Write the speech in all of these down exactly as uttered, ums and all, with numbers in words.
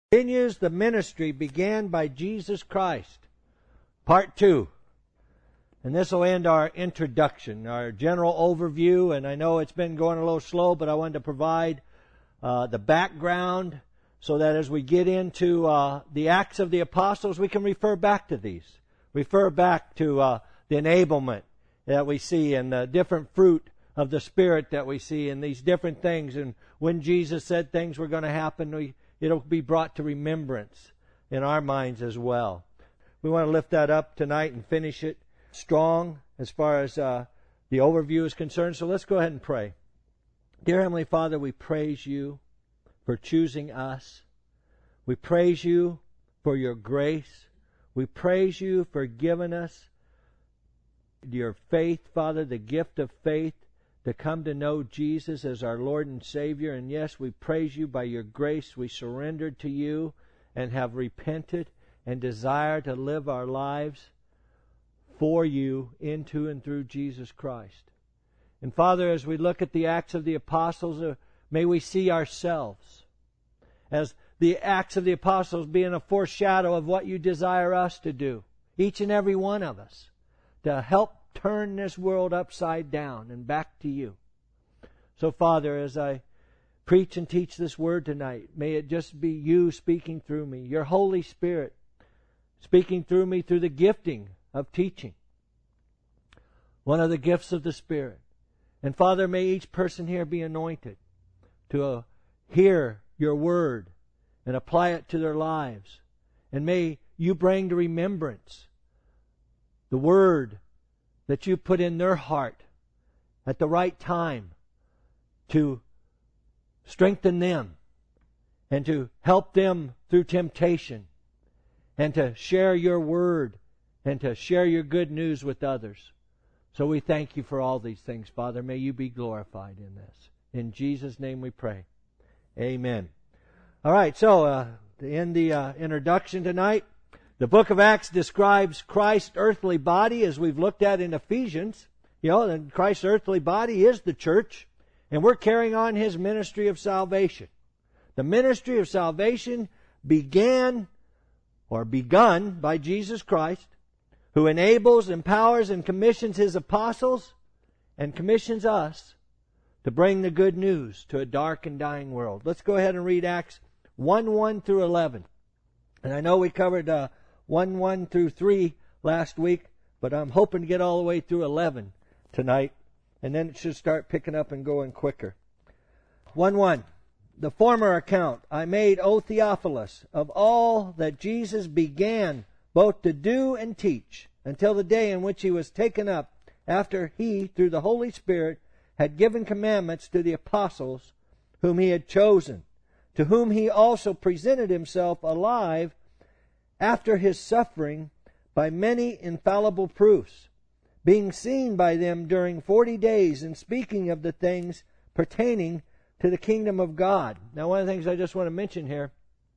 Continues the ministry began by Jesus Christ. Part two. And this will end our introduction, our general overview. And I know it's been going a little slow, but I wanted to provide uh, the background so that as we get into uh, the Acts of the Apostles, we can refer back to these. Refer back to uh, the enablement that we see and the different fruit of the Spirit that we see and these different things. And when Jesus said things were going to happen, we it'll be brought to remembrance in our minds as well. We want to lift that up tonight and finish it strong as far as uh, the overview is concerned. So let's go ahead and pray. Dear Heavenly Father, we praise you for choosing us. We praise you for your grace. We praise you for giving us your faith, Father, the gift of faith, to come to know Jesus as our Lord and Savior. And yes, we praise you by your grace. We surrendered to you and have repented and desire to live our lives for you into and through Jesus Christ. And Father, as we look at the Acts of the Apostles, uh, may we see ourselves as the Acts of the Apostles being a foreshadow of what you desire us to do, each and every one of us, to help turn this world upside down and back to you. So, Father, as I preach and teach this word tonight, may it just be you speaking through me, your Holy Spirit speaking through me through the gifting of teaching, one of the gifts of the Spirit. And, Father, may each person here be anointed to uh, hear your word and apply it to their lives. And may you bring to remembrance the word that you put in their heart at the right time to strengthen them and to help them through temptation and to share your word and to share your good news with others. So we thank you for all these things, Father. May you be glorified in this. In Jesus' name we pray. Amen. All right, so uh, to end the uh, introduction tonight, the book of Acts describes Christ's earthly body as we've looked at in Ephesians. You know, and Christ's earthly body is the church, and we're carrying on His ministry of salvation. The ministry of salvation began or begun by Jesus Christ, who enables, empowers, and commissions His apostles and commissions us to bring the good news to a dark and dying world. Let's go ahead and read Acts one one through eleven. And I know we covered Uh, one one through three last week, but I'm hoping to get all the way through eleven tonight, and then it should start picking up and going quicker. one one. The former account I made, O Theophilus, of all that Jesus began both to do and teach, until the day in which He was taken up, after He, through the Holy Spirit, had given commandments to the apostles whom He had chosen, to whom He also presented Himself alive after His suffering by many infallible proofs, being seen by them during forty days, and speaking of the things pertaining to the kingdom of God. Now, one of the things I just want to mention here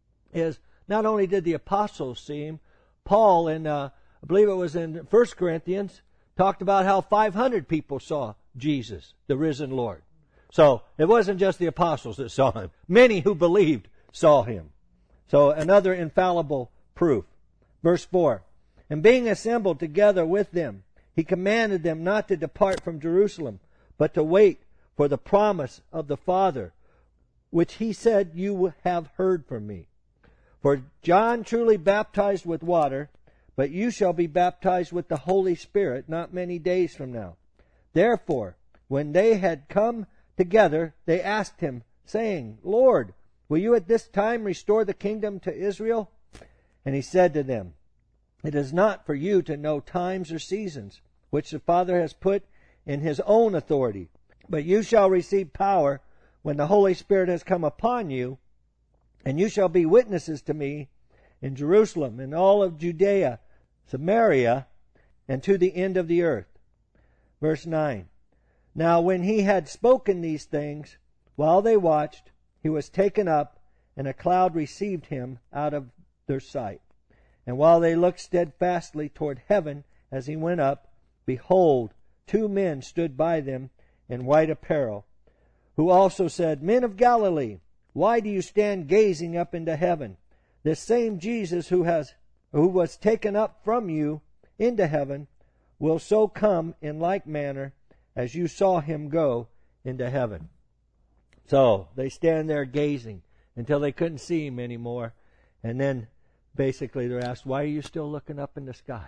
is not only did the apostles see Him, Paul, in uh, I believe it was in First Corinthians, talked about how five hundred people saw Jesus, the risen Lord. So it wasn't just the apostles that saw Him. Many who believed saw Him. So another infallible proof. Verse four. And being assembled together with them, He commanded them not to depart from Jerusalem, but to wait for the promise of the Father, which He said, You have heard from me. For John truly baptized with water, but you shall be baptized with the Holy Spirit not many days from now. Therefore, when they had come together, they asked Him, saying, Lord, will you at this time restore the kingdom to Israel? And He said to them, It is not for you to know times or seasons, which the Father has put in His own authority, but you shall receive power when the Holy Spirit has come upon you, and you shall be witnesses to me in Jerusalem, and all of Judea, Samaria, and to the end of the earth. Verse nine. Now when He had spoken these things, while they watched, He was taken up, and a cloud received Him out of their sight. And while they looked steadfastly toward heaven as He went up, behold, two men stood by them in white apparel, who also said, Men of Galilee, why do you stand gazing up into heaven? this same Jesus who has who was taken up from you into heaven will so come in like manner as you saw him go into heaven. So they stand there gazing until they couldn't see him anymore. And then basically they're asked, why are you still looking up in the sky?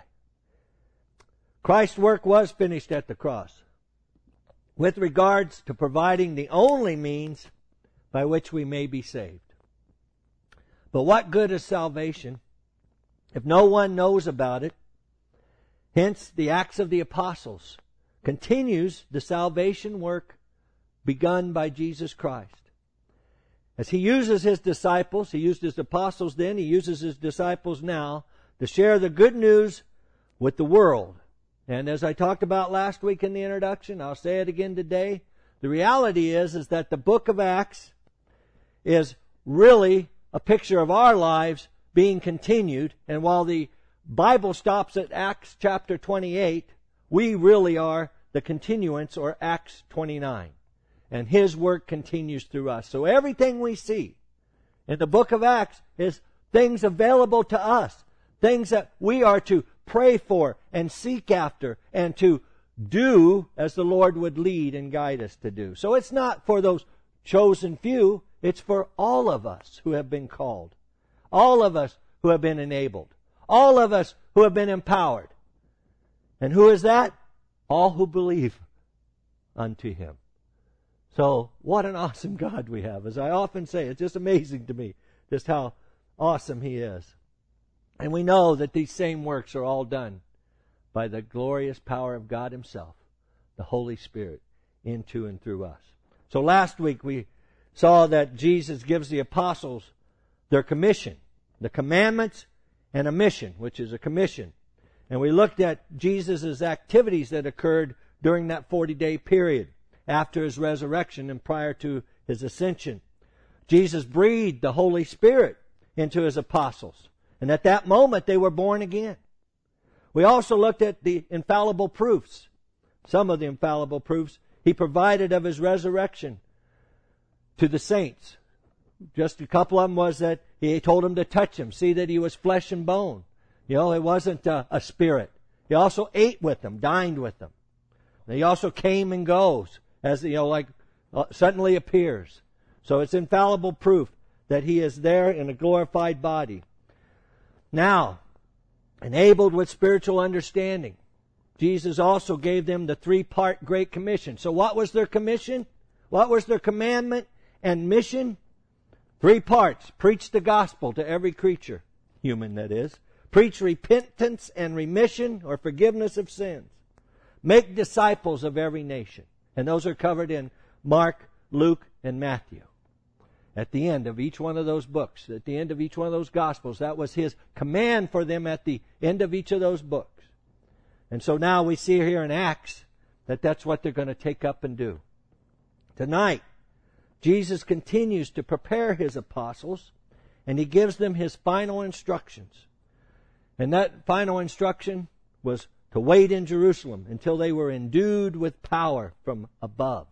Christ's work was finished at the cross with regards to providing the only means by which we may be saved. But what good is salvation if no one knows about it? Hence, the Acts of the Apostles continues the salvation work begun by Jesus Christ. As he uses his disciples, he used his apostles then, he uses his disciples now to share the good news with the world. And as I talked about last week in the introduction, I'll say it again today, the reality is, is that the book of Acts is really a picture of our lives being continued. And while the Bible stops at Acts chapter twenty-eight, we really are the continuance, or Acts twenty-nine. And his work continues through us. So everything we see in the book of Acts is things available to us. Things that we are to pray for and seek after and to do as the Lord would lead and guide us to do. So it's not for those chosen few. It's for all of us who have been called. All of us who have been enabled. All of us who have been empowered. And who is that? All who believe unto him. So what an awesome God we have. As I often say, it's just amazing to me just how awesome he is. And we know that these same works are all done by the glorious power of God himself, the Holy Spirit, into and through us. So last week we saw that Jesus gives the apostles their commission, the commandments and a mission, which is a commission. And we looked at Jesus' activities that occurred during that forty-day period after his resurrection and prior to his ascension. Jesus breathed the Holy Spirit into his apostles. And at that moment, they were born again. We also looked at the infallible proofs, some of the infallible proofs he provided of his resurrection to the saints. Just a couple of them was that he told them to touch him, see that he was flesh and bone. You know, it wasn't a, a spirit. He also ate with them, dined with them. He also came and goes, as you know, like uh, suddenly appears. So it's infallible proof that he is there in a glorified body. Now, enabled with spiritual understanding, Jesus also gave them the three-part Great Commission. So what was their commission? What was their commandment and mission? Three parts. Preach the gospel to every creature, human that is. Preach repentance and remission or forgiveness of sins. Make disciples of every nation. And those are covered in Mark, Luke, and Matthew. At the end of each one of those books, at the end of each one of those Gospels, that was his command for them at the end of each of those books. And so now we see here in Acts that that's what they're going to take up and do. Tonight, Jesus continues to prepare his apostles, and he gives them his final instructions. And that final instruction was to wait in Jerusalem until they were endued with power from above.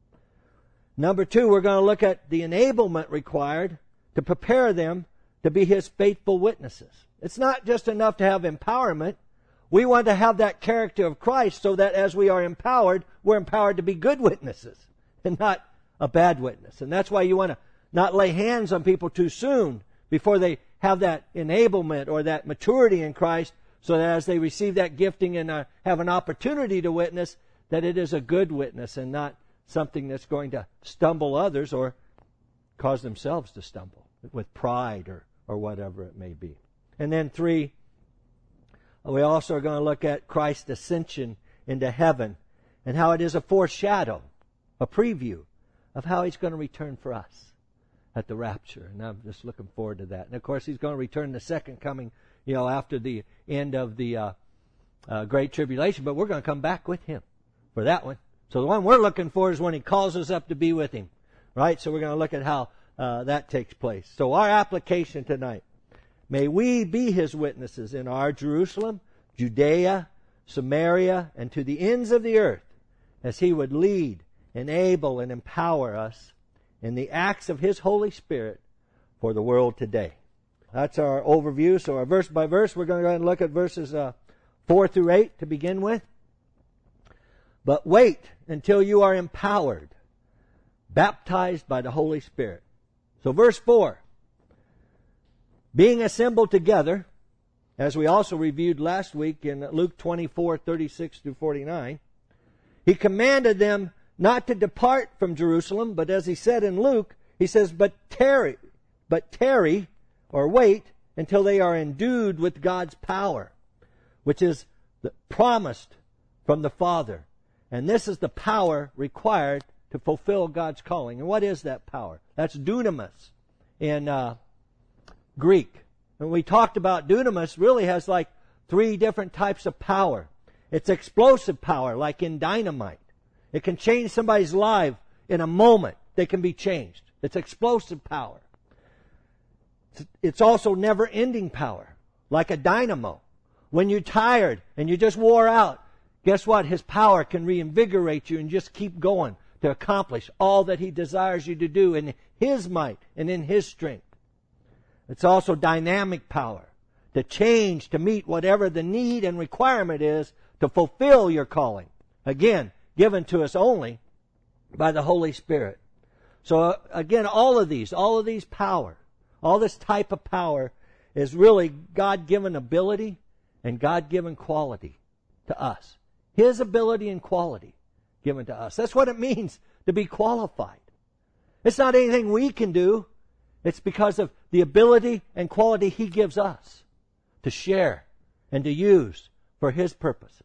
Number two, we're going to look at the enablement required to prepare them to be his faithful witnesses. It's not just enough to have empowerment. We want to have that character of Christ so that as we are empowered, we're empowered to be good witnesses and not a bad witness. And that's why you want to not lay hands on people too soon before they have that enablement or that maturity in Christ, so that as they receive that gifting and uh, have an opportunity to witness, that it is a good witness and not something that's going to stumble others or cause themselves to stumble with pride or, or whatever it may be. And then three, we also are going to look at Christ's ascension into heaven and how it is a foreshadow, a preview of how he's going to return for us at the rapture. And I'm just looking forward to that. And of course, he's going to return the second coming, you know, after the end of the uh, uh, Great Tribulation. But we're going to come back with him for that one. So the one we're looking for is when he calls us up to be with him, right? So we're going to look at how uh, that takes place. So our application tonight, may we be his witnesses in our Jerusalem, Judea, Samaria, and to the ends of the earth, as he would lead, enable, and empower us in the acts of his Holy Spirit for the world today. That's our overview. So our verse by verse, we're going to go ahead and look at verses uh, four through eight to begin with. But wait until you are empowered, baptized by the Holy Spirit. So verse four, being assembled together, as we also reviewed last week in Luke twenty-four, thirty-six through forty-nine, he commanded them not to depart from Jerusalem, but as he said in Luke, he says, but tarry, but tarry, or wait, until they are endued with God's power, which is promised from the Father. And this is the power required to fulfill God's calling. And what is that power? That's dunamis in uh, Greek. And we talked about dunamis really has like three different types of power. It's explosive power, like in dynamite. It can change somebody's life in a moment. They can be changed. It's explosive power. It's also never-ending power, like a dynamo. When you're tired and you just wore out, guess what? His power can reinvigorate you and just keep going to accomplish all that He desires you to do in His might and in His strength. It's also dynamic power to change to meet whatever the need and requirement is to fulfill your calling. Again, given to us only by the Holy Spirit. So uh, again, all of these, all of these power, all this type of power is really God-given ability and God-given quality to us. His ability and quality given to us. That's what it means to be qualified. It's not anything we can do. It's because of the ability and quality He gives us to share and to use for His purposes.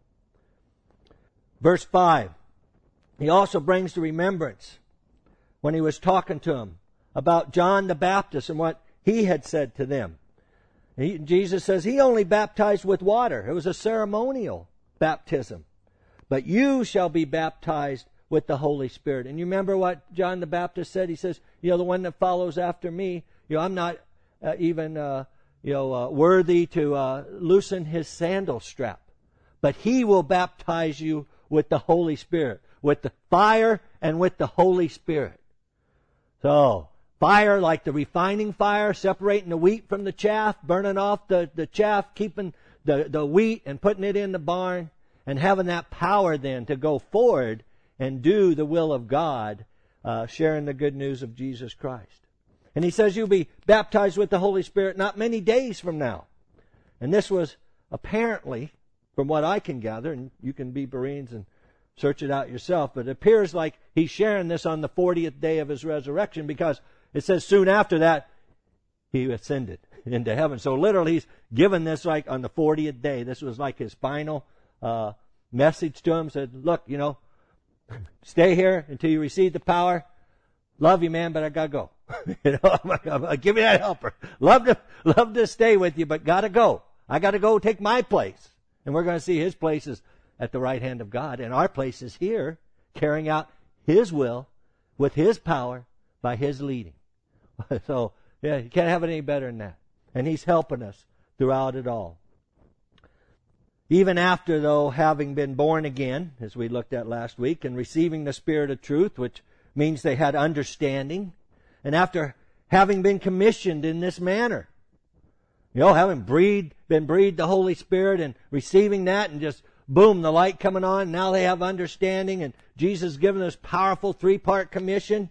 Verse five, he also brings to remembrance when he was talking to them about John the Baptist and what he had said to them. He, Jesus says he only baptized with water. It was a ceremonial baptism. But you shall be baptized with the Holy Spirit. And you remember what John the Baptist said? He says, you know, the one that follows after me, you know, I'm not uh, even, uh, you know, uh, worthy to uh, loosen his sandal strap. But he will baptize you with the Holy Spirit, with the fire and with the Holy Spirit. So, fire like the refining fire, separating the wheat from the chaff, burning off the, the chaff, keeping the, the wheat and putting it in the barn, and having that power then to go forward and do the will of God, uh, sharing the good news of Jesus Christ. And he says you'll be baptized with the Holy Spirit not many days from now. And this was apparently, from what I can gather, and you can be Bereans and search it out yourself, but it appears like he's sharing this on the fortieth day of his resurrection, because it says soon after that he ascended into heaven. So literally he's given this like on the fortieth day. This was like his final uh, message to him. Said, look, you know, stay here until you receive the power. Love you, man, but I gotta go. you know, give me that helper. Love to love to stay with you, but gotta go. I gotta go take my place. And we're going to see his place is at the right hand of God, and our place is here, carrying out His will with His power by His leading. So, yeah, you can't have it any better than that. And He's helping us throughout it all. Even after, though, having been born again, as we looked at last week, and receiving the Spirit of truth, which means they had understanding, and after having been commissioned in this manner, you know, having breathed, been breathed the Holy Spirit and receiving that, and just boom, the light coming on. Now they have understanding, and Jesus given this powerful three-part commission.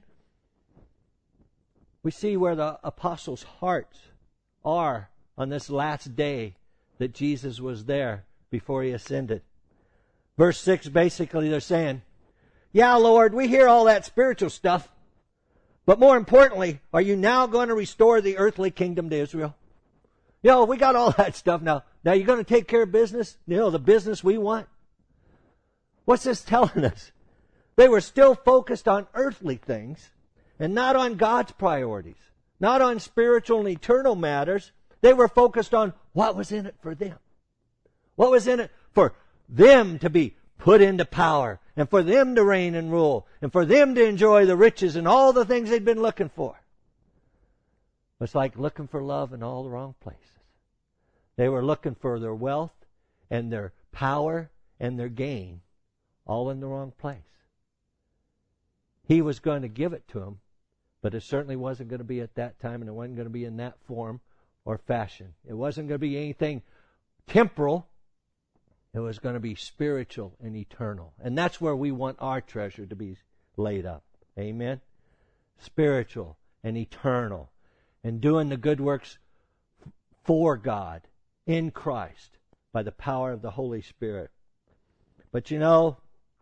We see where the apostles' hearts are on this last day that Jesus was there before He ascended. Verse six, basically they're saying, yeah, Lord, we hear all that spiritual stuff, but more importantly, are you now going to restore the earthly kingdom to Israel? You know, we got all that stuff now. Now you're going to take care of business? You know, the business we want? What's this telling us? They were still focused on earthly things and not on God's priorities, not on spiritual and eternal matters. They were focused on what was in it for them. What was in it for them to be put into power and for them to reign and rule and for them to enjoy the riches and all the things they'd been looking for. It's like looking for love in all the wrong places. They were looking for their wealth and their power and their gain all in the wrong place. He was going to give it to them, but it certainly wasn't going to be at that time, and it wasn't going to be in that form or fashion. It wasn't going to be anything temporal. It was going to be spiritual and eternal. And that's where we want our treasure to be laid up. Amen? Spiritual and eternal. And doing the good works for God in Christ by the power of the Holy Spirit. But you know,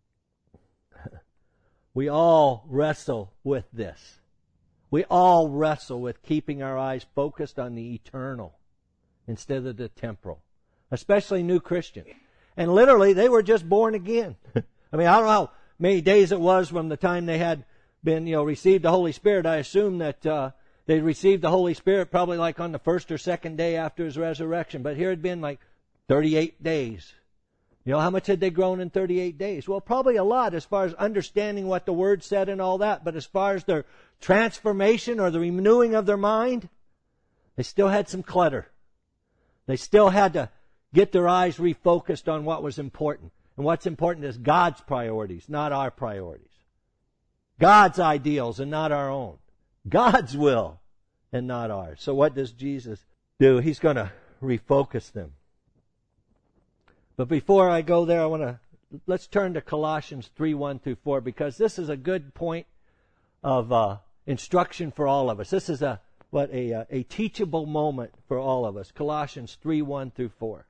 we all wrestle with this. We all wrestle with keeping our eyes focused on the eternal instead of the temporal. Especially new Christians. And literally, they were just born again. I mean, I don't know how many days it was from the time they had been, you know, received the Holy Spirit. I assume that uh, they received the Holy Spirit probably like on the first or second day after His resurrection. But here it had been like thirty-eight days. You know, how much had they grown in thirty-eight days? Well, probably a lot as far as understanding what the Word said and all that. But as far as their transformation or the renewing of their mind, they still had some clutter. They still had to get their eyes refocused on what was important. And what's important is God's priorities, not our priorities. God's ideals and not our own. God's will and not ours. So what does Jesus do? He's going to refocus them. But before I go there, I want to, let's turn to Colossians three, one through four, because this is a good point of uh, instruction for all of us. This is a, what, a, a teachable moment for all of us. Colossians three, one through four.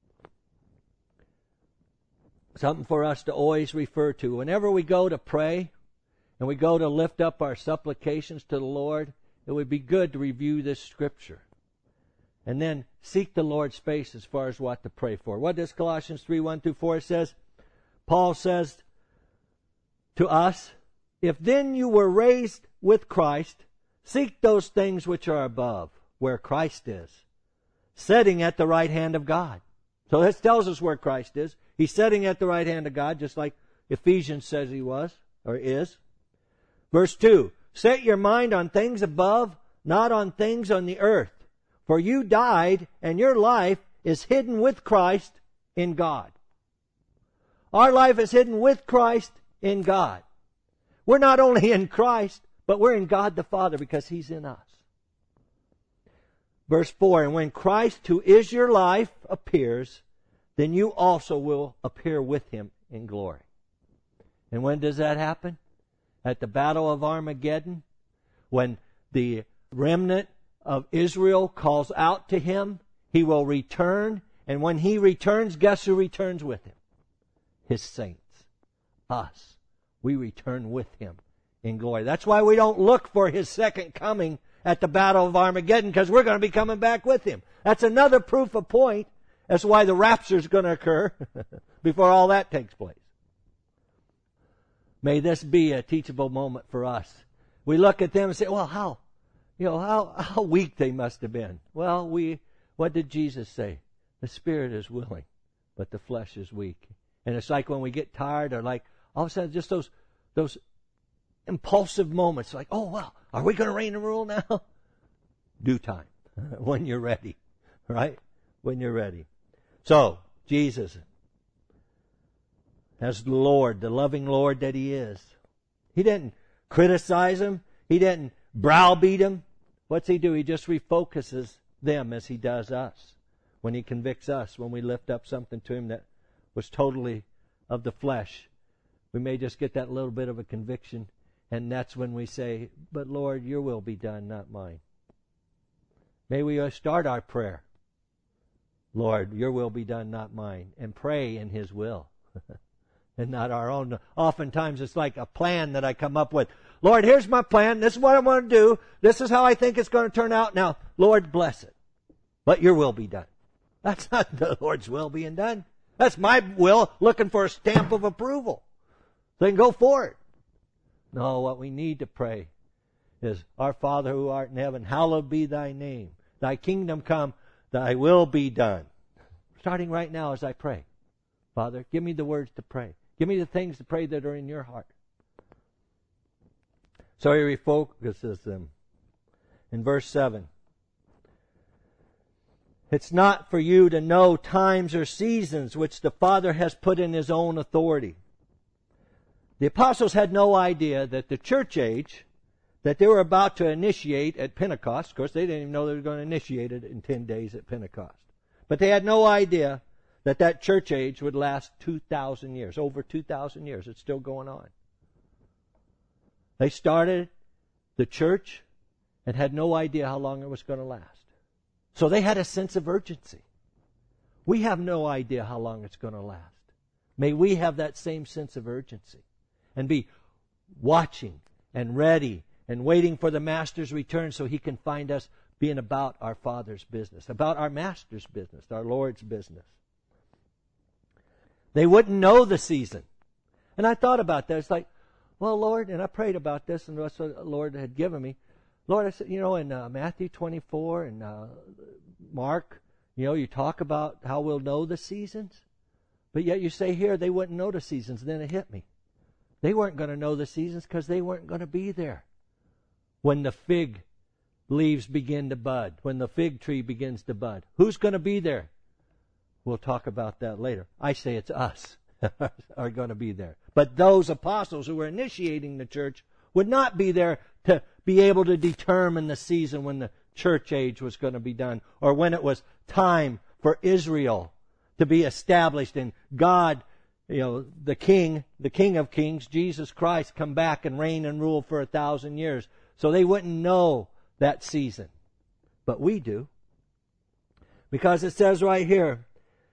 Something for us to always refer to. Whenever we go to pray and we go to lift up our supplications to the Lord, it would be good to review this scripture. And then seek the Lord's face as far as what to pray for. What does Colossians three, one through four says? Paul says to us, if then you were raised with Christ, seek those things which are above, where Christ is, sitting at the right hand of God. So this tells us where Christ is. He's sitting at the right hand of God, just like Ephesians says He was, or is. Verse two, set your mind on things above, not on things on the earth. For you died, and your life is hidden with Christ in God. Our life is hidden with Christ in God. We're not only in Christ, but we're in God the Father because He's in us. Verse four, and when Christ, who is your life, appears, then you also will appear with Him in glory. And when does that happen? At the Battle of Armageddon, when the remnant of Israel calls out to Him, He will return, and when He returns, guess who returns with Him? His saints. Us. We return with Him in glory. That's why we don't look for His second coming at the Battle of Armageddon, because we're going to be coming back with Him. That's another proof of point as to why the rapture is going to occur before all that takes place. May this be a teachable moment for us. We look at them and say, well, how, you know, how, how weak they must have been. Well, we, what did Jesus say? The spirit is willing, but the flesh is weak. And it's like when we get tired, or like all of a sudden just those, those impulsive moments, like, oh, well, are we going to reign and rule now? Due time, when you're ready, right? When you're ready. So, Jesus, as the Lord, the loving Lord that He is, He didn't criticize them. He didn't browbeat them. What's He do? He just refocuses them as He does us. When He convicts us, when we lift up something to Him that was totally of the flesh, we may just get that little bit of a conviction, and that's when we say, but Lord, Your will be done, not mine. May we start our prayer, Lord, Your will be done, not mine, and pray in His will. And not our own. Oftentimes it's like a plan that I come up with. Lord, here's my plan. This is what I want to do. This is how I think it's going to turn out. Now, Lord, bless it. But Your will be done. That's not the Lord's will being done. That's my will looking for a stamp of approval. Then go for it. No, what we need to pray is, Our Father who art in heaven, hallowed be Thy name. Thy kingdom come, Thy will be done. Starting right now as I pray. Father, give me the words to pray. Give me the things to pray that are in Your heart. So He refocuses them. In verse seven. It's not for you to know times or seasons which the Father has put in His own authority. The apostles had no idea that the church age, that they were about to initiate at Pentecost. Of course, they didn't even know they were going to initiate it in ten days at Pentecost. But they had no idea that that church age would last two thousand years. Over two thousand years. It's still going on. They started the church and had no idea how long it was going to last. So they had a sense of urgency. We have no idea how long it's going to last. May we have that same sense of urgency and be watching and ready and waiting for the Master's return so He can find us being about our Father's business, about our Master's business, our Lord's business. They wouldn't know the season. And I thought about that. It's like, well, Lord, and I prayed about this, and that's what the Lord had given me. Lord, I said, you know, in uh, Matthew twenty-four and uh, Mark, you know, you talk about how we'll know the seasons. But yet you say here they wouldn't know the seasons. And then it hit me. They weren't going to know the seasons because they weren't going to be there when the fig leaves begin to bud, when the fig tree begins to bud. Who's going to be there? We'll talk about that later. I say it's us are going to be there. But those apostles who were initiating the church would not be there to be able to determine the season when the church age was going to be done, or when it was time for Israel to be established and God, you know, the King, the King of Kings, Jesus Christ, come back and reign and rule for a thousand years. So they wouldn't know that season. But we do. Because it says right here,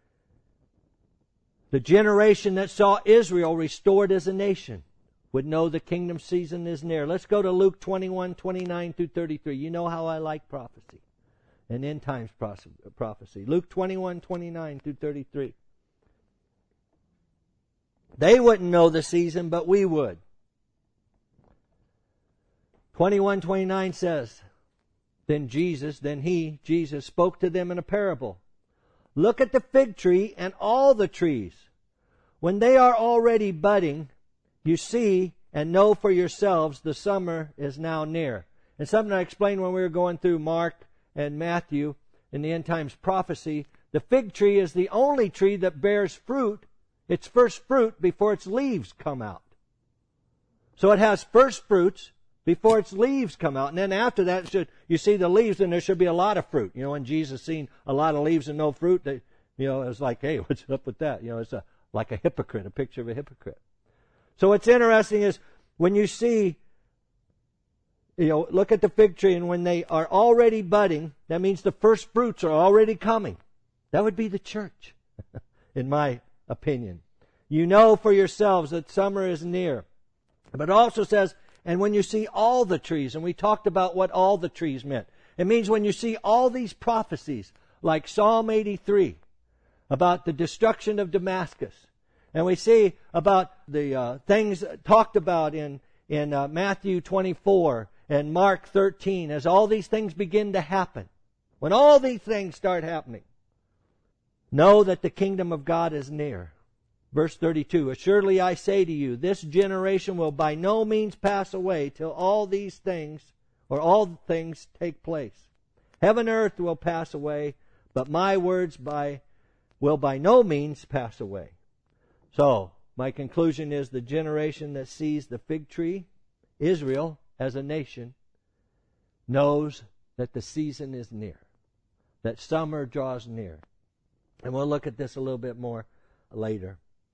the generation that saw Israel restored as a nation would know the kingdom season is near. Let's go to Luke twenty-one, twenty-nine through thirty-three. You know how I like prophecy and end times prophecy. Luke twenty-one, twenty-nine through thirty-three. They wouldn't know the season, but we would. twenty-one, twenty-nine says, Then Jesus, then He, Jesus, spoke to them in a parable. Look at the fig tree and all the trees. When they are already budding, you see and know for yourselves the summer is now near. And something I explained when we were going through Mark and Matthew in the end times prophecy, the fig tree is the only tree that bears fruit, its first fruit, before its leaves come out. So it has first fruits before its leaves come out. And then after that, it should, you see the leaves, and there should be a lot of fruit. You know, when Jesus seen a lot of leaves and no fruit, they, you know, it was like, hey, what's up with that? You know, it's a, like a hypocrite, a picture of a hypocrite. So what's interesting is when you see, you know, look at the fig tree, and when they are already budding, that means the first fruits are already coming. That would be the church, in my opinion. You know for yourselves that summer is near. But it also says, and when you see all the trees, and we talked about what all the trees meant. It means when you see all these prophecies, like Psalm eighty-three, about the destruction of Damascus, and we see about the uh, things talked about in, in uh, Matthew twenty-four and Mark thirteen, as all these things begin to happen, when all these things start happening, know that the kingdom of God is near. Verse thirty-two, Assuredly I say to you, this generation will by no means pass away till all these things, or all things take place. Heaven and earth will pass away, but my words by will by no means pass away. So, my conclusion is the generation that sees the fig tree, Israel as a nation, knows that the season is near, that summer draws near. And we'll look at this a little bit more later.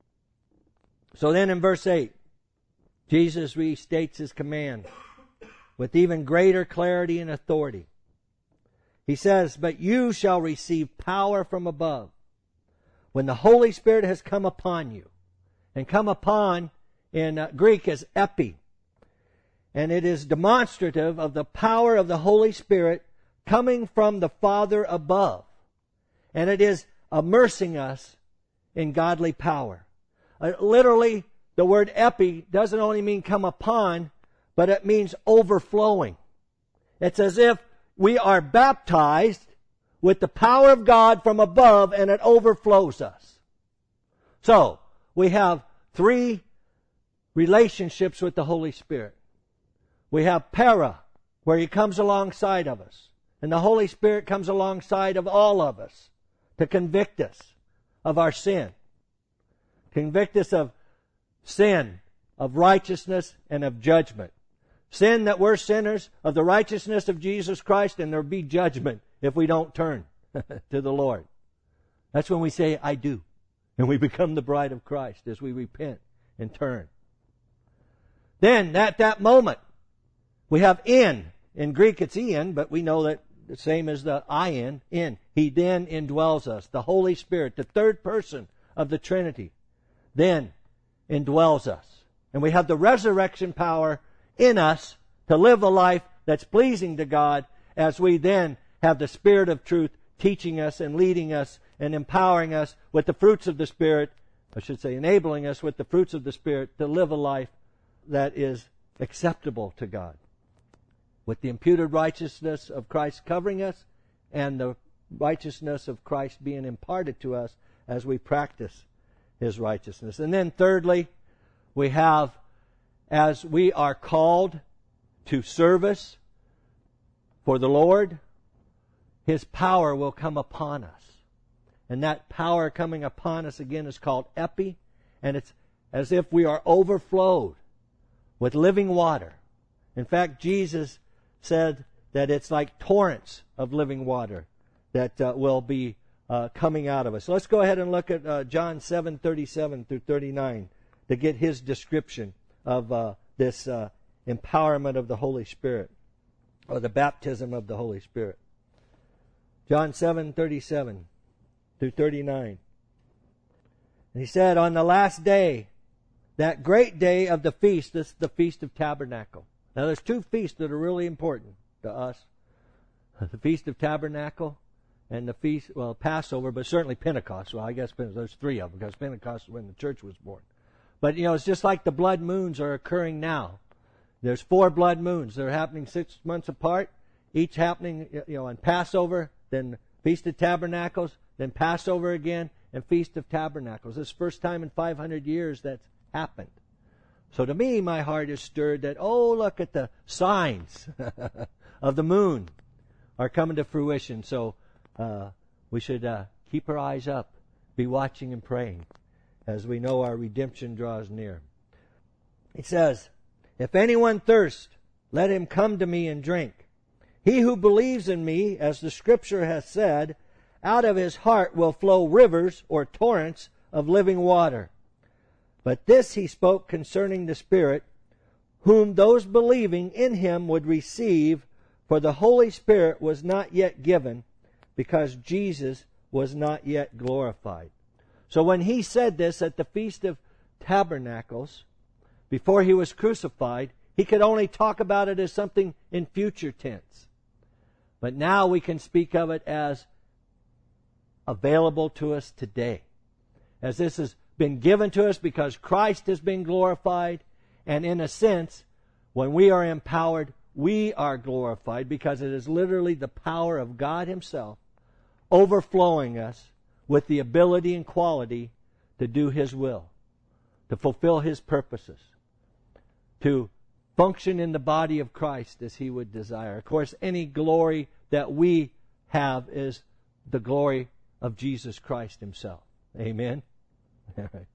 So then in verse eight, Jesus restates His command with even greater clarity and authority. He says, But you shall receive power from above when the Holy Spirit has come upon you. And come upon in uh, Greek is epi. And it is demonstrative of the power of the Holy Spirit coming from the Father above. And it is immersing us in godly power. Uh, literally, the word epi doesn't only mean come upon, but it means overflowing. It's as if we are baptized with the power of God from above, and it overflows us. So, we have three relationships with the Holy Spirit. We have para, where He comes alongside of us. And the Holy Spirit comes alongside of all of us to convict us of our sin. Convict us of sin, of righteousness, and of judgment. sin that we're sinners, of the righteousness of Jesus Christ, and there'll be judgment if we don't turn to the Lord. That's when we say, I do. And we become the bride of Christ as we repent and turn. Then, at that moment, we have in. In Greek it's Ian, but we know that the same as the I-N, in. He then indwells us. The Holy Spirit, the third person of the Trinity, then indwells us. And we have the resurrection power in us to live a life that's pleasing to God as we then have the Spirit of truth teaching us and leading us and empowering us with the fruits of the Spirit, I should say enabling us with the fruits of the Spirit to live a life that is acceptable to God, with the imputed righteousness of Christ covering us and the righteousness of Christ being imparted to us as we practice His righteousness. And then thirdly, we have, as we are called to service for the Lord, His power will come upon us. And that power coming upon us again is called epi, and it's as if we are overflowed with living water. In fact, Jesus said that it's like torrents of living water that uh, will be uh, coming out of us. So let's go ahead and look at uh, John seven thirty-seven through thirty-nine to get his description of uh, this uh, empowerment of the Holy Spirit, or the baptism of the Holy Spirit. John seven thirty-seven through thirty-nine. And he said, on the last day, that great day of the feast, this is the Feast of Tabernacle. Now there's two feasts that are really important to us. The Feast of Tabernacle and the Feast, well, Passover, but certainly Pentecost. Well, I guess there's three of them because Pentecost is when the church was born. But, you know, it's just like the blood moons are occurring now. There's four blood moons. They're happening six months apart, each happening, you know, on Passover, then Feast of Tabernacles, then Passover again, and Feast of Tabernacles. This is the first time in five hundred years that's happened. So to me, my heart is stirred that, oh, look at the signs of the moon are coming to fruition. So uh, we should uh, keep our eyes up, be watching and praying as we know our redemption draws near. It says, if anyone thirst, let him come to me and drink. He who believes in me, as the Scripture has said, out of his heart will flow rivers or torrents of living water. But this he spoke concerning the Spirit, whom those believing in him would receive, for the Holy Spirit was not yet given, because Jesus was not yet glorified. So when he said this at the Feast of Tabernacles, before he was crucified, he could only talk about it as something in future tense. But now we can speak of it as available to us today, as this has been given to us because Christ has been glorified, and in a sense, when we are empowered, we are glorified because it is literally the power of God Himself overflowing us with the ability and quality to do His will, to fulfill His purposes, to function in the body of Christ as He would desire. Of course, any glory that we have is the glory of Jesus Christ Himself. Amen? All right.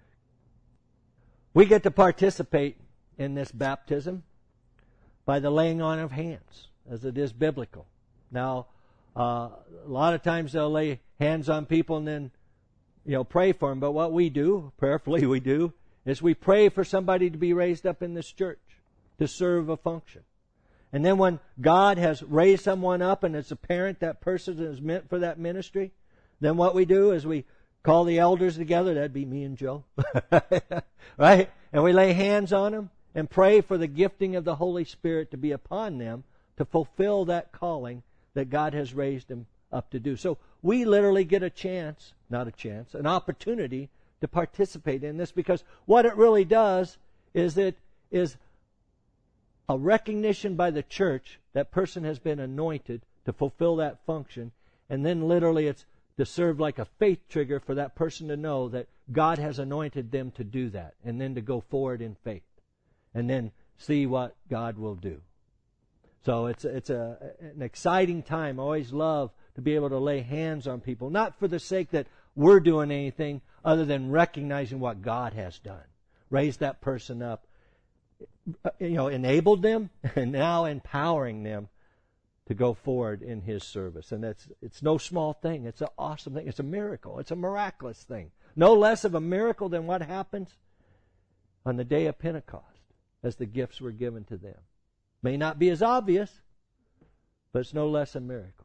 We get to participate in this baptism by the laying on of hands, as it is biblical. Now, uh, a lot of times they'll lay hands on people and then, you know, pray for them. But what we do, prayerfully we do, is we pray for somebody to be raised up in this church to serve a function. And then when God has raised someone up and it's apparent that person is meant for that ministry, then what we do is we call the elders together. That'd be me and Joe. Right? And we lay hands on them and pray for the gifting of the Holy Spirit to be upon them to fulfill that calling that God has raised them up to do. So we literally get a chance, not a chance, an opportunity to participate in this, because what it really does is it is a recognition by the church that person has been anointed to fulfill that function, and then literally it's to serve like a faith trigger for that person to know that God has anointed them to do that, and then to go forward in faith, and then see what God will do. So it's it's a an exciting time. I always love to be able to lay hands on people, not for the sake that we're doing anything other than recognizing what God has done. Raise that person up you know, enabled them and now empowering them to go forward in His service. And that's, it's no small thing. It's an awesome thing. It's a miracle. It's a miraculous thing. No less of a miracle than what happens on the day of Pentecost as the gifts were given to them. May not be as obvious, but it's no less a miracle.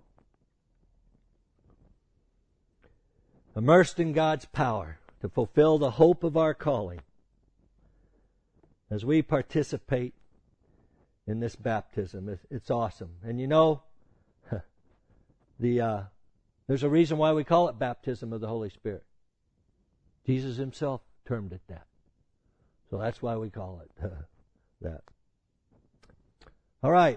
Immersed in God's power to fulfill the hope of our calling as we participate in this baptism. It's awesome. And you know, the uh, there's a reason why we call it baptism of the Holy Spirit. Jesus Himself termed it that. So that's why we call it uh, that. All right.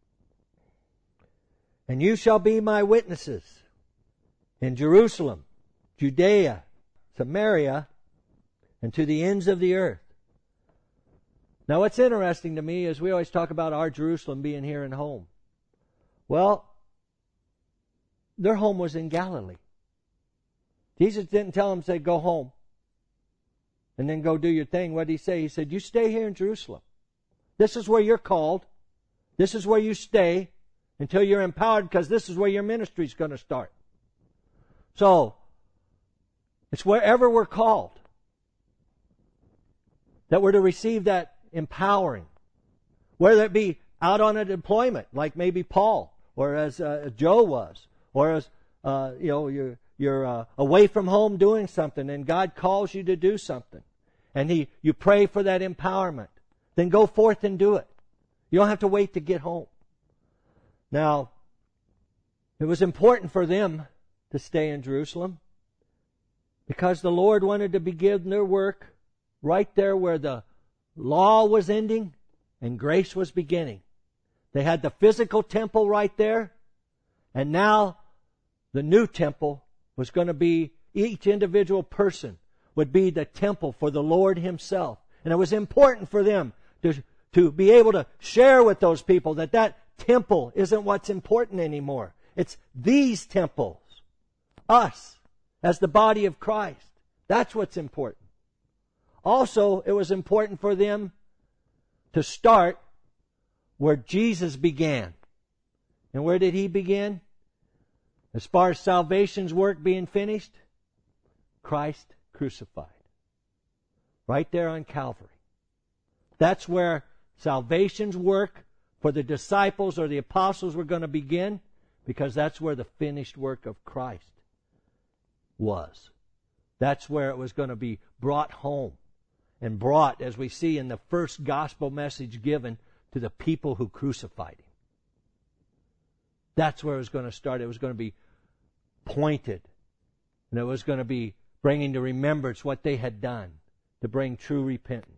And you shall be my witnesses in Jerusalem, Judea, Samaria, and to the ends of the earth. Now, what's interesting to me is we always talk about our Jerusalem being here and home. Well, their home was in Galilee. Jesus didn't tell them, say, go home and then go do your thing. What did He say? He said, you stay here in Jerusalem. This is where you're called. This is where you stay until you're empowered, because this is where your ministry is going to start. So, it's wherever we're called that we're to receive that empowering. Whether it be out on a deployment, like maybe Paul, or as uh, Joe was, or as uh, you know, you're you're uh, away from home doing something, and God calls you to do something, and He you pray for that empowerment. Then go forth and do it. You don't have to wait to get home. Now, it was important for them to stay in Jerusalem because the Lord wanted to begin their work right there where the law was ending and grace was beginning. They had the physical temple right there, and now the new temple was going to be, each individual person would be the temple for the Lord Himself. And it was important for them to, to be able to share with those people that that temple isn't what's important anymore. It's these temples, us, as the body of Christ. That's what's important. Also, it was important for them to start where Jesus began. And where did He begin? As far as salvation's work being finished, Christ crucified. Right there on Calvary. That's where salvation's work for the disciples or the apostles were going to begin, because that's where the finished work of Christ was. That's where it was going to be brought home and brought, as we see in the first gospel message given, to the people who crucified Him. That's where it was going to start. It was going to be pointed, and it was going to be bringing to remembrance what they had done to bring true repentance.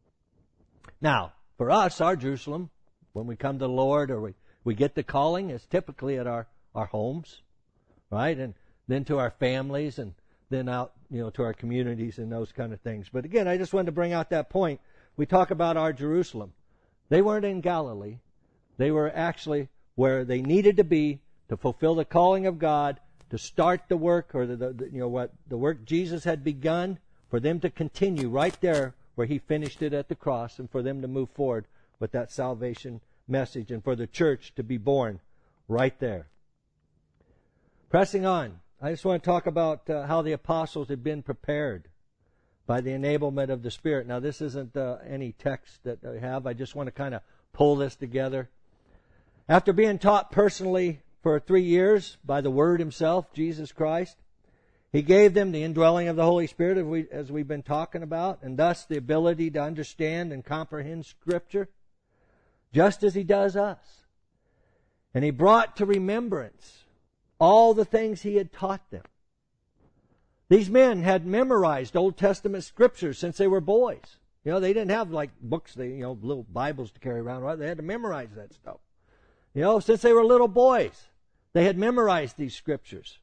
Now, for us, our Jerusalem, when we come to the Lord or we, we get the calling, is typically at our, our homes, right? And then to our families, and then out, you know, to our communities and those kind of things. But again, I just wanted to bring out that point. We talk about our Jerusalem. They weren't in Galilee. They were actually where they needed to be to fulfill the calling of God, to start the work, or the, the you know what the work Jesus had begun, for them to continue right there where He finished it at the cross, and for them to move forward with that salvation message, and for the church to be born right there. Pressing on, I just want to talk about uh, how the apostles had been prepared by the enablement of the Spirit. Now, this isn't uh, any text that I have. I just want to kind of pull this together. After being taught personally for three years by the Word Himself, Jesus Christ, He gave them the indwelling of the Holy Spirit, as, we, as we've been talking about, and thus the ability to understand and comprehend Scripture, just as He does us. And He brought to remembrance all the things He had taught them. These men had memorized Old Testament Scriptures since they were boys. You know, they didn't have like books, they, you know, little Bibles to carry around, right? They had to memorize that stuff. You know, since they were little boys, they had memorized these Scriptures.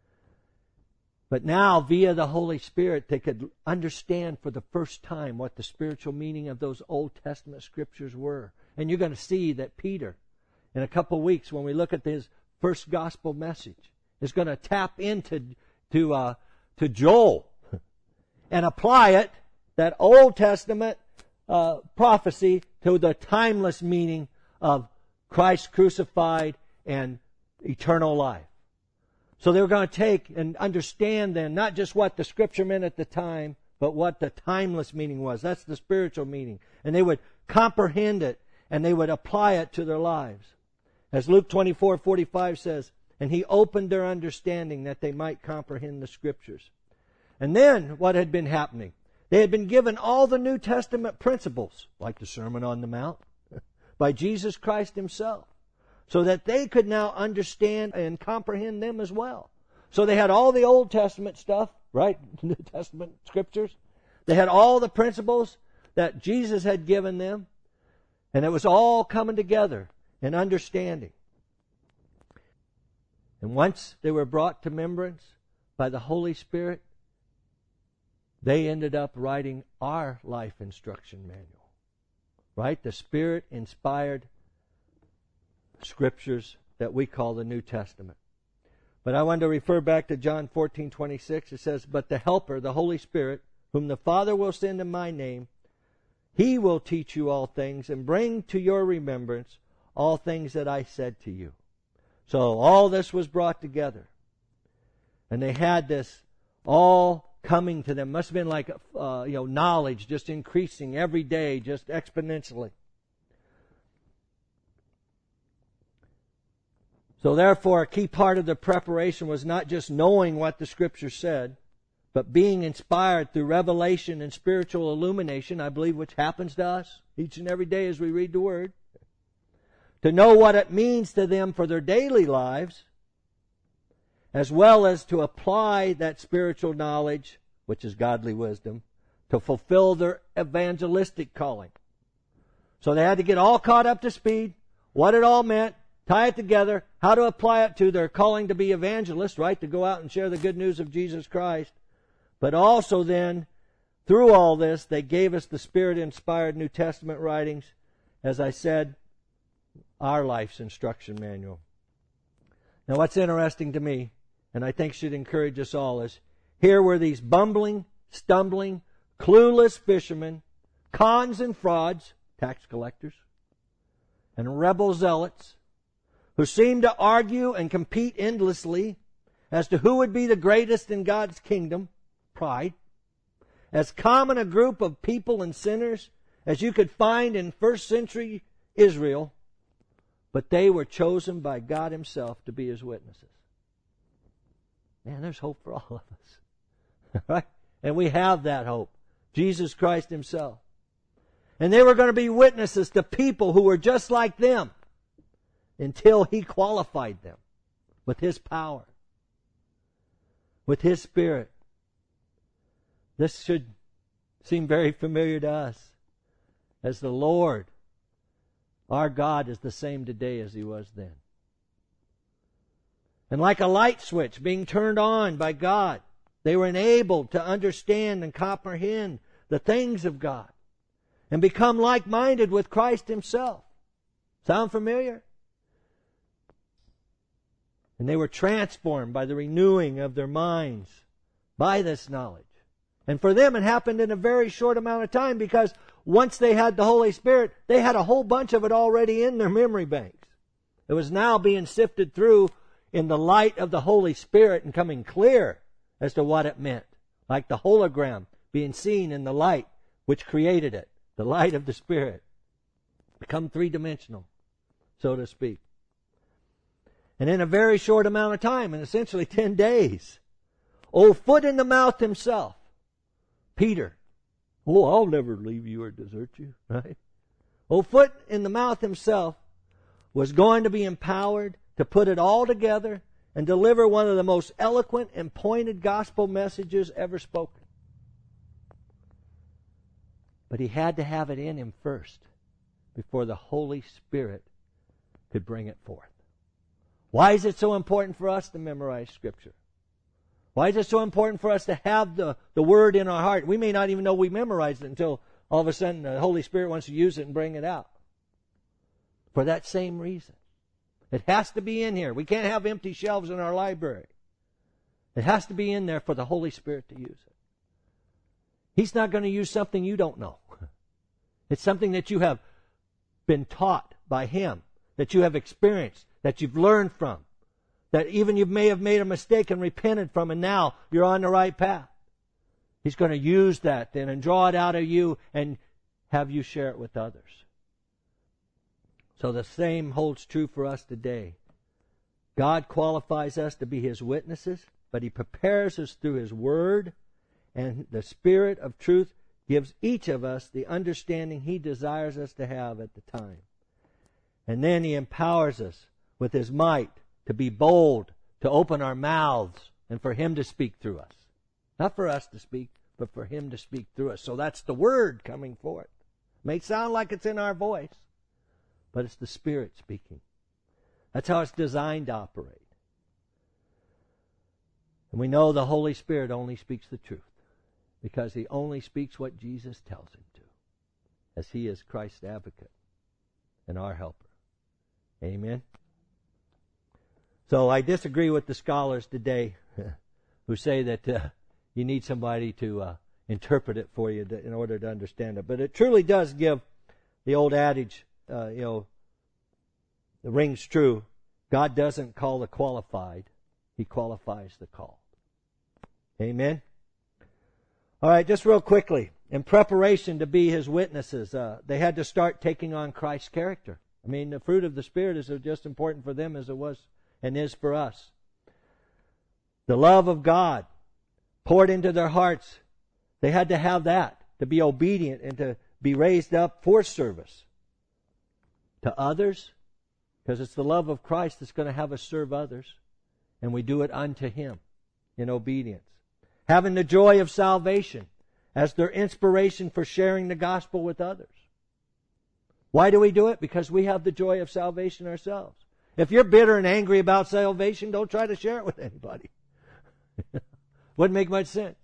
But now, via the Holy Spirit, they could understand for the first time what the spiritual meaning of those Old Testament Scriptures were. And you're going to see that Peter, in a couple of weeks, when we look at his first gospel message, is going to tap into to uh, to Joel and apply it, that Old Testament uh, prophecy to the timeless meaning of Christ crucified and eternal life. So they were going to take and understand then not just what the Scripture meant at the time, but what the timeless meaning was. That's the spiritual meaning. And they would comprehend it and they would apply it to their lives. As Luke twenty-four forty-five says, and He opened their understanding that they might comprehend the Scriptures. And then what had been happening? They had been given all the New Testament principles, like the Sermon on the Mount, by Jesus Christ Himself, so that they could now understand and comprehend them as well. So they had all the Old Testament stuff, right? New Testament Scriptures. They had all the principles that Jesus had given them, and it was all coming together in understanding. And once they were brought to remembrance by the Holy Spirit, they ended up writing our life instruction manual. Right? The Spirit-inspired Scriptures that we call the New Testament. But I want to refer back to John fourteen twenty-six. It says, but the Helper, the Holy Spirit, whom the Father will send in my name, He will teach you all things and bring to your remembrance all things that I said to you. So all this was brought together. And they had this all coming to them. Must have been like uh, you know, knowledge just increasing every day, just exponentially. So therefore, a key part of the preparation was not just knowing what the Scripture said, but being inspired through revelation and spiritual illumination, I believe, which happens to us each and every day as we read the Word, to know what it means to them for their daily lives, as well as to apply that spiritual knowledge, which is godly wisdom, to fulfill their evangelistic calling. So they had to get all caught up to speed, what it all meant, tie it together, how to apply it to their calling to be evangelists, right, to go out and share the good news of Jesus Christ. But also then, through all this, they gave us the Spirit-inspired New Testament writings, as I said, our life's instruction manual. Now what's interesting to me, and I think should encourage us all, is here were these bumbling, stumbling, clueless fishermen, cons and frauds, tax collectors, and rebel zealots, who seemed to argue and compete endlessly as to who would be the greatest in God's kingdom, pride, as common a group of people and sinners as you could find in first century Israel, but they were chosen by God Himself to be His witnesses. Man, there's hope for all of us. Right? And we have that hope. Jesus Christ Himself. And they were going to be witnesses to people who were just like them until He qualified them with His power, with His Spirit. This should seem very familiar to us, as the Lord, our God, is the same today as He was then. And like a light switch being turned on by God, they were enabled to understand and comprehend the things of God and become like-minded with Christ Himself. Sound familiar? And they were transformed by the renewing of their minds by this knowledge. And for them it happened in a very short amount of time, because once they had the Holy Spirit, they had a whole bunch of it already in their memory banks. It was now being sifted through in the light of the Holy Spirit and coming clear as to what it meant. Like the hologram being seen in the light which created it, the light of the Spirit. Become three-dimensional, so to speak. And in a very short amount of time, in essentially ten days, old foot in the mouth himself, Peter, oh, I'll never leave you or desert you, right? Old foot in the mouth himself was going to be empowered to put it all together and deliver one of the most eloquent and pointed gospel messages ever spoken. But he had to have it in him first before the Holy Spirit could bring it forth. Why is it so important for us to memorize Scripture? Why is it so important for us to have the, the Word in our heart? We may not even know we memorized it until all of a sudden the Holy Spirit wants to use it and bring it out. For that same reason. It has to be in here. We can't have empty shelves in our library. It has to be in there for the Holy Spirit to use it. He's not going to use something you don't know. It's something that you have been taught by Him, that you have experienced, that you've learned from, that even you may have made a mistake and repented from, and now you're on the right path. He's going to use that then and draw it out of you and have you share it with others. So the same holds true for us today. God qualifies us to be His witnesses, but He prepares us through His Word, and the Spirit of truth gives each of us the understanding He desires us to have at the time. And then He empowers us with His might to be bold, to open our mouths, and for Him to speak through us. Not for us to speak, but for Him to speak through us. So that's the Word coming forth. It may sound like it's in our voice, but it's the Spirit speaking. That's how it's designed to operate. And we know the Holy Spirit only speaks the truth, because He only speaks what Jesus tells Him to, as He is Christ's advocate and our helper. Amen? So I disagree with the scholars today who say that uh, you need somebody to uh, interpret it for you to, in order to understand it. But it truly does give the old adage, uh, you know, the rings true. God doesn't call the qualified. He qualifies the called. Amen? All right, just real quickly. In preparation to be His witnesses, uh, they had to start taking on Christ's character. I mean, the fruit of the Spirit is just important for them as it was and is for us. The love of God poured into their hearts. They had to have that to be obedient and to be raised up for service to others, because it's the love of Christ that's going to have us serve others, and we do it unto Him in obedience. Having the joy of salvation as their inspiration for sharing the gospel with others. Why do we do it? Because we have the joy of salvation ourselves. If you're bitter and angry about salvation, don't try to share it with anybody. Wouldn't make much sense.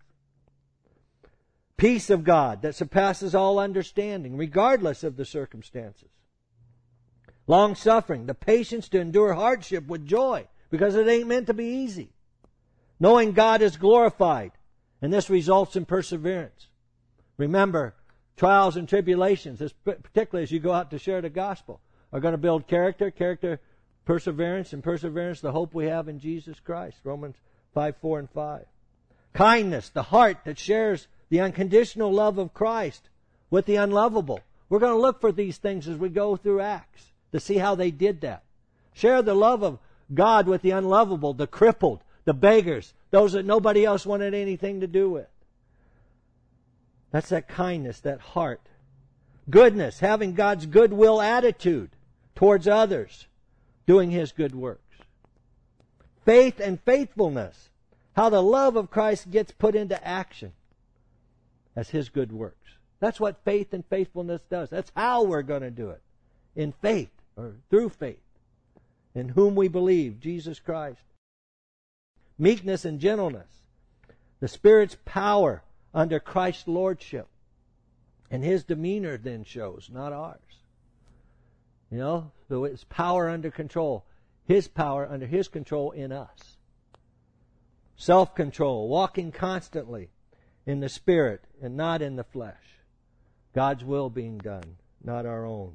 Peace of God that surpasses all understanding, regardless of the circumstances. Long-suffering, the patience to endure hardship with joy, because it ain't meant to be easy. Knowing God is glorified, and this results in perseverance. Remember, trials and tribulations, particularly as you go out to share the gospel, are going to build character, character, perseverance, and perseverance, the hope we have in Jesus Christ. Romans five, four, and five. Kindness, the heart that shares the unconditional love of Christ with the unlovable. We're going to look for these things as we go through Acts to see how they did that. Share the love of God with the unlovable, the crippled, the beggars, those that nobody else wanted anything to do with. That's that kindness, that heart. Goodness, having God's goodwill attitude towards others, doing His good works. Faith and faithfulness, how the love of Christ gets put into action as His good works. That's what faith and faithfulness does. That's how we're going to do it. In faith, or through faith, in whom we believe, Jesus Christ. Meekness and gentleness, the Spirit's power under Christ's lordship. And His demeanor then shows, not ours. You know, so it's power under control. His power under His control in us. Self-control, walking constantly in the Spirit and not in the flesh. God's will being done, not our own.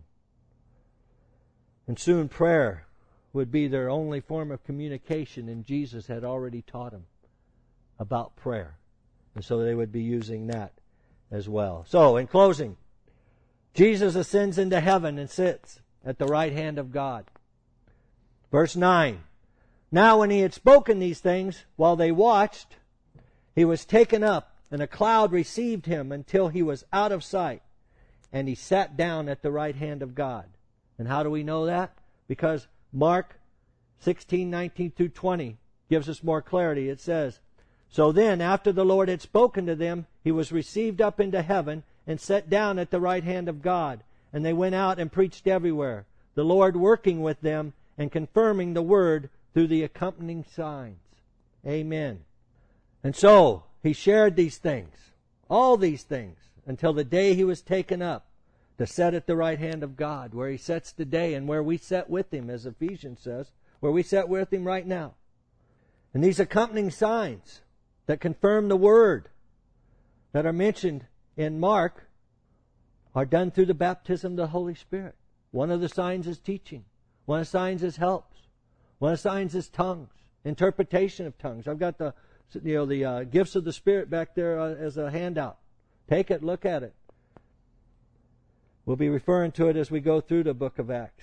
And soon prayer would be their only form of communication, and Jesus had already taught them about prayer. And so they would be using that as well. So, in closing, Jesus ascends into heaven and sits at the right hand of God. Verse nine. Now when He had spoken these things, while they watched, He was taken up, and a cloud received Him until He was out of sight. And He sat down at the right hand of God. And how do we know that? Because Mark sixteen, nineteen through twenty gives us more clarity. It says, So then, after the Lord had spoken to them, He was received up into heaven and set down at the right hand of God. And they went out and preached everywhere, the Lord working with them and confirming the word through the accompanying signs. Amen. And so, He shared these things, all these things, until the day He was taken up to sit at the right hand of God, where He sits today and where we sit with Him, as Ephesians says, where we sit with Him right now. And these accompanying signs that confirm the word that are mentioned in Mark are done through the baptism of the Holy Spirit. One of the signs is teaching. One of the signs is helps. One of the signs is tongues, interpretation of tongues. I've got the you know the uh, gifts of the Spirit back there uh, as a handout. Take it, look at it. We'll be referring to it as we go through the book of Acts.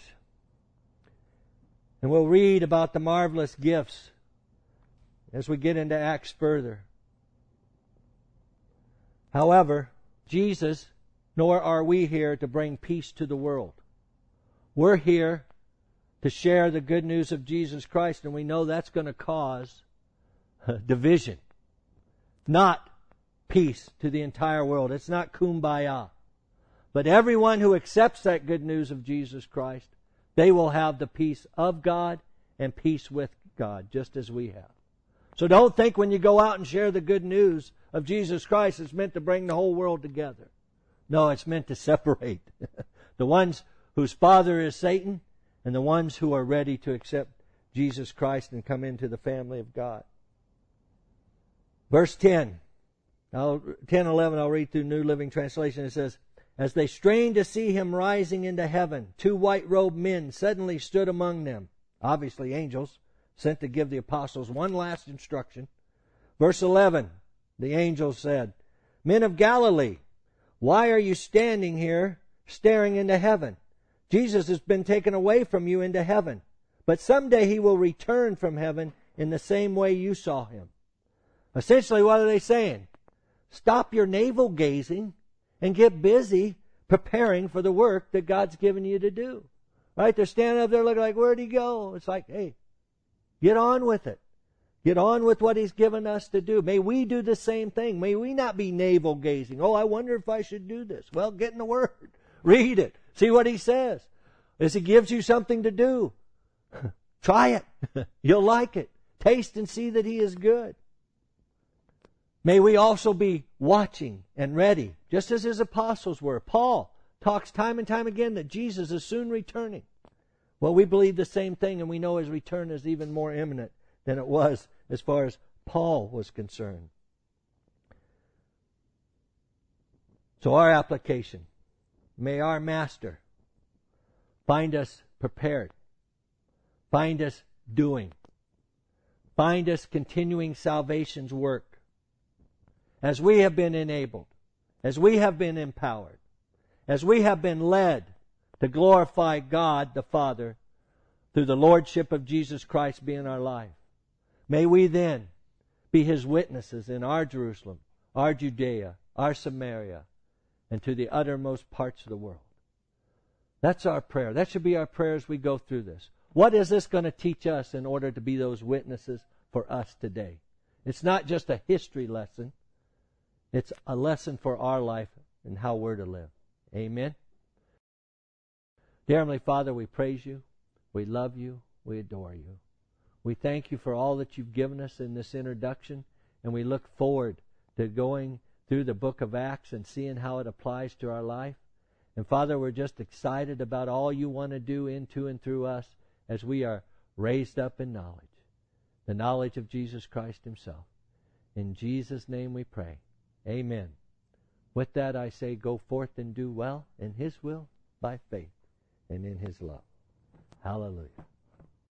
And we'll read about the marvelous gifts as we get into Acts further. However, Jesus, nor are we here to bring peace to the world. We're here to share the good news of Jesus Christ, and we know that's going to cause division, not peace to the entire world. It's not kumbaya. But everyone who accepts that good news of Jesus Christ, they will have the peace of God and peace with God, just as we have. So don't think when you go out and share the good news of Jesus Christ, it's meant to bring the whole world together. No, it's meant to separate the ones whose father is Satan and the ones who are ready to accept Jesus Christ and come into the family of God. Verse ten. I'll, ten, eleven, I'll read through New Living Translation. It says, as they strained to see him rising into heaven, two white-robed men suddenly stood among them. Obviously angels, sent to give the apostles one last instruction. Verse eleven, the angel said, men of Galilee, why are you standing here staring into heaven? Jesus has been taken away from you into heaven, but someday he will return from heaven in the same way you saw him. Essentially, what are they saying? Stop your navel gazing and get busy preparing for the work that God's given you to do. Right? They're standing up there looking like, where'd he go? It's like, hey, get on with it. Get on with what he's given us to do. May we do the same thing. May we not be navel gazing. Oh, I wonder if I should do this. Well, get in the Word. Read it. See what he says. As he gives you something to do, try it. You'll like it. Taste and see that he is good. May we also be watching and ready, just as his apostles were. Paul talks time and time again that Jesus is soon returning. Well, we believe the same thing, and we know his return is even more imminent than it was as far as Paul was concerned. So our application, may our Master find us prepared, find us doing, find us continuing salvation's work, as we have been enabled, as we have been empowered, as we have been led to glorify God the Father through the Lordship of Jesus Christ being our life. May we then be his witnesses in our Jerusalem, our Judea, our Samaria, and to the uttermost parts of the world. That's our prayer. That should be our prayer as we go through this. What is this going to teach us in order to be those witnesses for us today? It's not just a history lesson. It's a lesson for our life and how we're to live. Amen. Dear Heavenly Father, we praise you. We love you. We adore you. We thank you for all that you've given us in this introduction, and we look forward to going through the book of Acts and seeing how it applies to our life. And Father, we're just excited about all you want to do into and through us as we are raised up in knowledge, the knowledge of Jesus Christ himself. In Jesus' name we pray. Amen. With that I say, go forth and do well in his will by faith and in his love. Hallelujah.